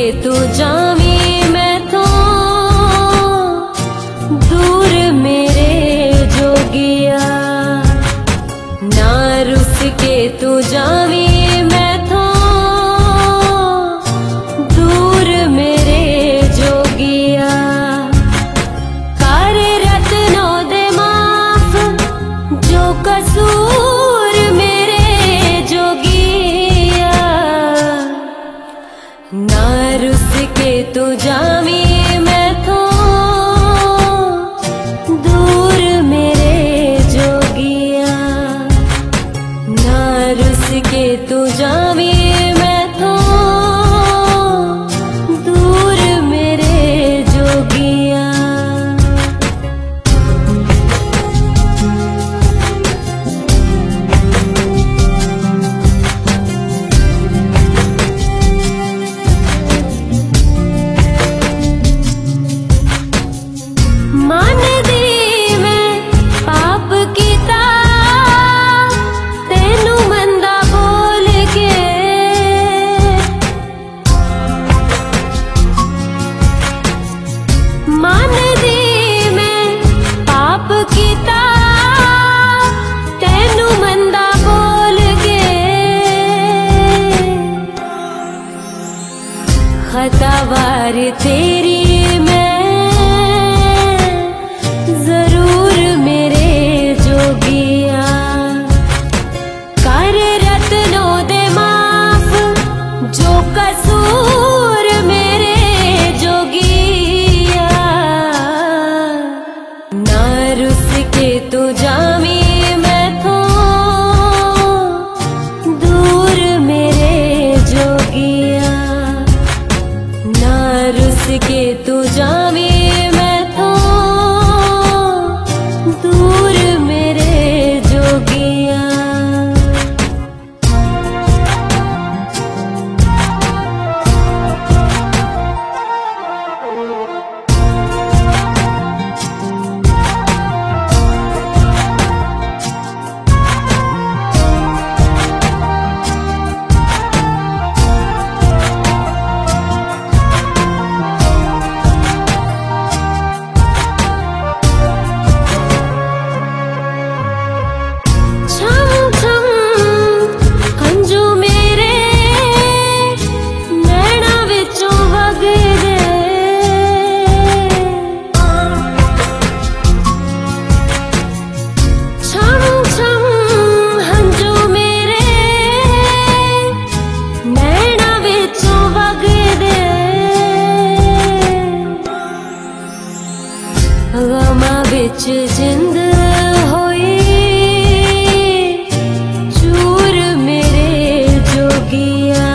तू जावी मैं तो दूर मेरे जोगिया, ना रुस के तू जावी मैं तो दूर मेरे जोगिया। कर रत्नों दे माफ जो कसूर मेरे जोगिया, ना रुस के तू जावी मैं तो दूर मेरे जोगिया, ना रुस के तू जावी मैं तो दूर मेरे जोगिया। खतावार तेरी मैं जरूर मेरे जोगिया, कर रत्नों दे माफ जो कसूर मेरे जोगिया, ना रुस के तू जावी मैं तो दूर मेरे जोगिया, ना रुस के तू जावी मैं तो दूर मेरे जोगिया। गमां विच जिंद होई चूर मेरे जोगिया,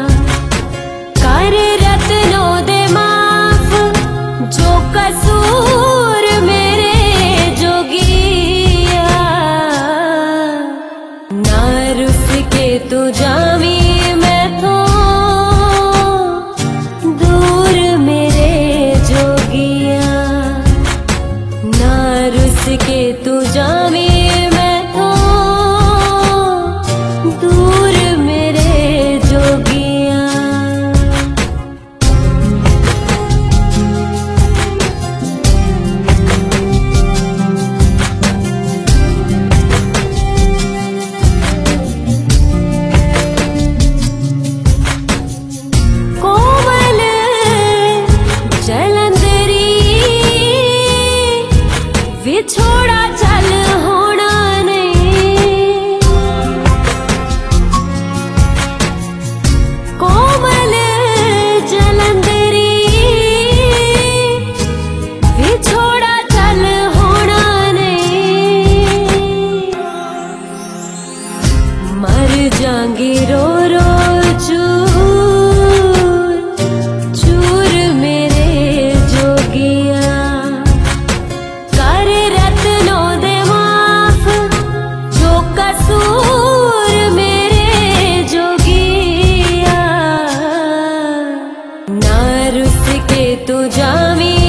कर रत्नों दे माफ जो कसूर मेरे जोगिया, ना रुस के तू जावी मैं तो दूर मेरे जोगिया, ना रुस के तू जावी मैं तो दूर मेरे जोगिया। कोमल जलंधरी विछोड़ा चल होना नहीं, कोमल जलंधरी विछोड़ा चल होना नहीं, मर जाएंगी रो रो चूर चूर मेरे जोगिया, कर रत्नों दे माफ जो कसूर मेरे जोगिया, ना रुस के तू जावी